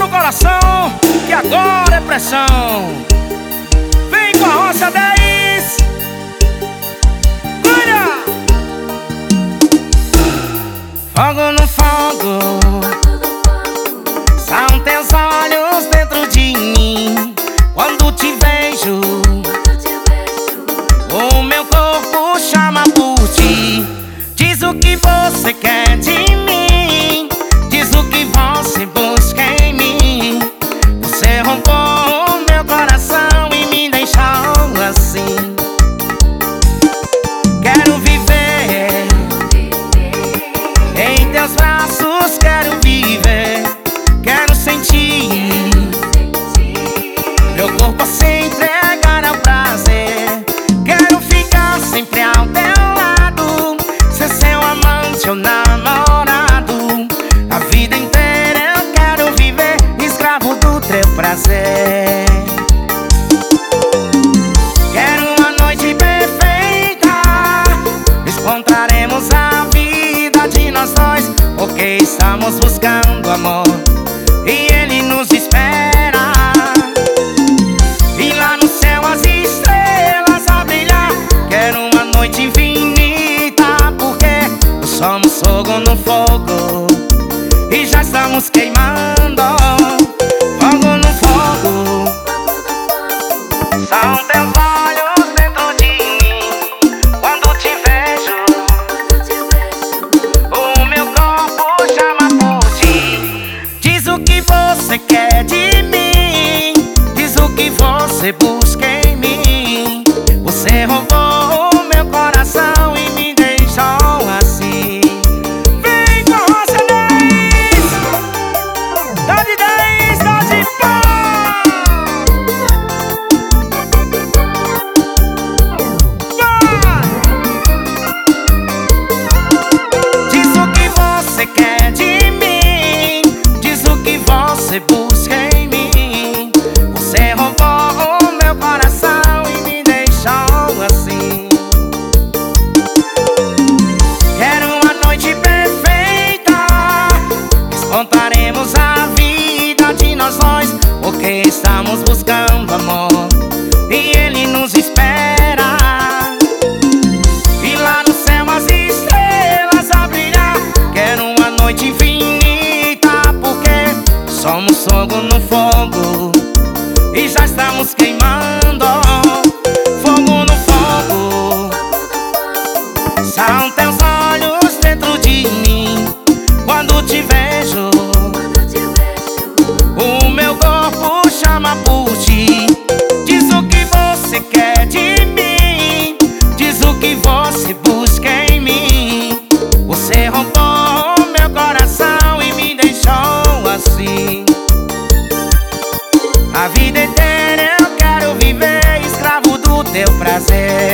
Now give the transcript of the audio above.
coração, que agora é pressão. Vem com a roça 10. Olha! Fogo no fogo, são teus olhos dentro de mim. Quando te vejo, o meu corpo chama por ti. Diz o que você quer de mim, diz o que você busca em mim. Você roubou o meu coração e me deixou assim. Quero viver em teus braços, quero viver, quero sentir meu corpo se entregar ao prazer. Quero ficar sempre ao teu lado, ser seu amante ou namorado. A vida inteira eu quero viver escravo do teu prazer. Quero uma noite perfeita, encontraremos a vida de nós dois, porque estamos buscando amor e ele nos espera. E lá no céu as estrelas a brilhar. Quero uma noite infinita, porque somos fogo no fogo e já estamos queimando. Fogo no fogo, são teus olhos dentro de mim. Quando te vejo, o meu corpo chama por ti. Diz o que você quer de mim, diz o que você busca em mim. Você roubou o meu coração e me deixou assim. Vem com a roça 10. Dá de 10, dá de pau. Vai! Diz o que você quer de mim, diz o que você busca em mim. Você roubou o meu coração e me deixou assim. Quero uma noite perfeita, contaremos a vida de nós dois, porque estamos buscando amor e ele nos espera. E lá no céu as estrelas a brilhar. Quero uma noite infinita, porque somos fogo no fogo e já estamos queimando. Fogo no fogo, são teus olhos dentro de mim. Quando te vejo, o meu corpo chama por ti. Diz o que você quer de mim, diz o que você busca em mim. Você roubou o meu coração e me deixou assim. A vida inteira eu quero viver escravo do teu prazer.